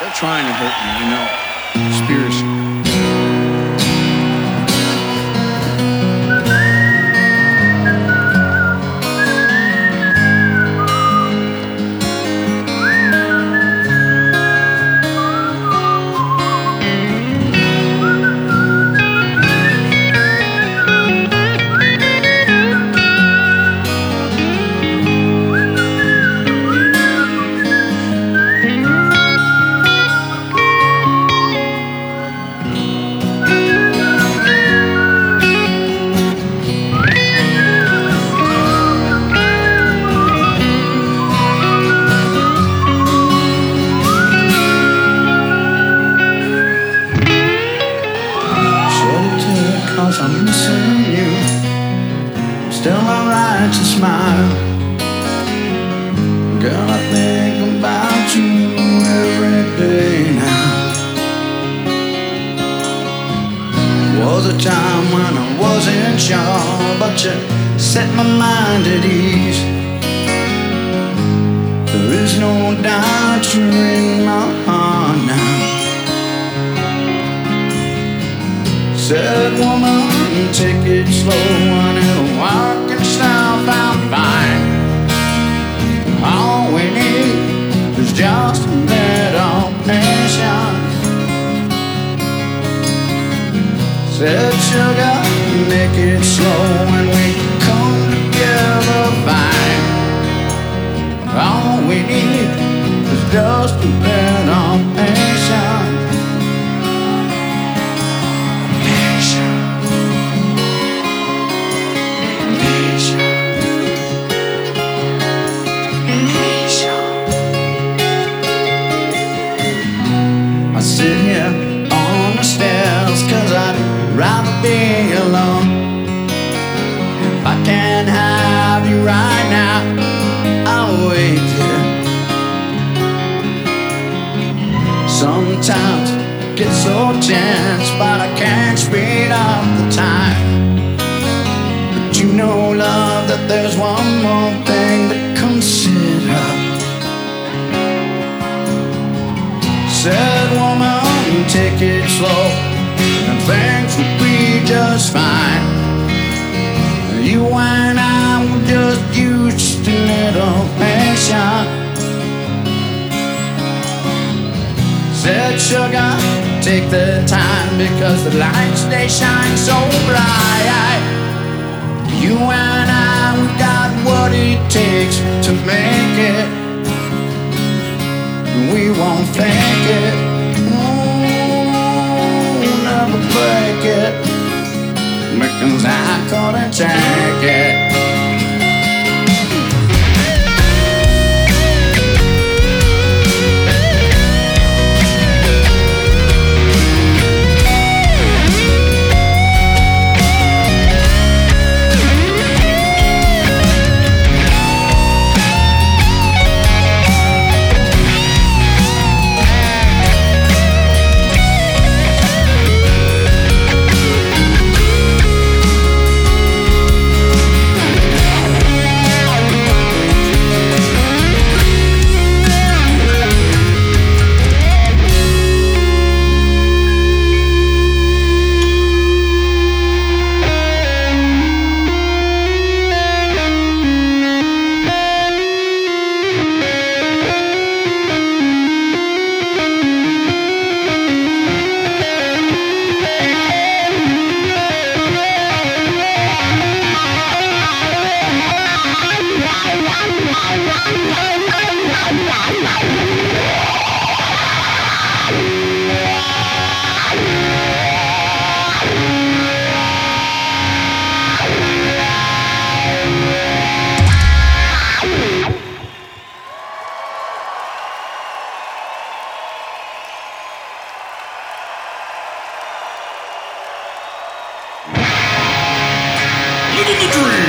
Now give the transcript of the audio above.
They're trying to hurt me, you know. Conspiracy. I'm missing you. Still alright to smile. Girl, I think about you every day now. Was a time when I wasn't sure, but you set my mind at ease. There is no doubt you're in my heart now. Said woman, take it slow and it'll work itself out fine. All we need is just a little patience. Said sugar, make it slow and we come together fine. All we need is just a little patience. Sit here on the stairs, 'cause I'd rather be alone. If I can't have you right now, I'll wait here. Sometimes it gets so tense, but I can't speed up the time. But you know, love, that there's one more thing to consider. Said woman, take it slow and things will be just fine. You and I will just use just a little patience. Said sugar, take the time because the lights, they shine so bright. You and I, we got what it takes to make it. We won't fake it, never break it, because I couldn't take it. Living the dream.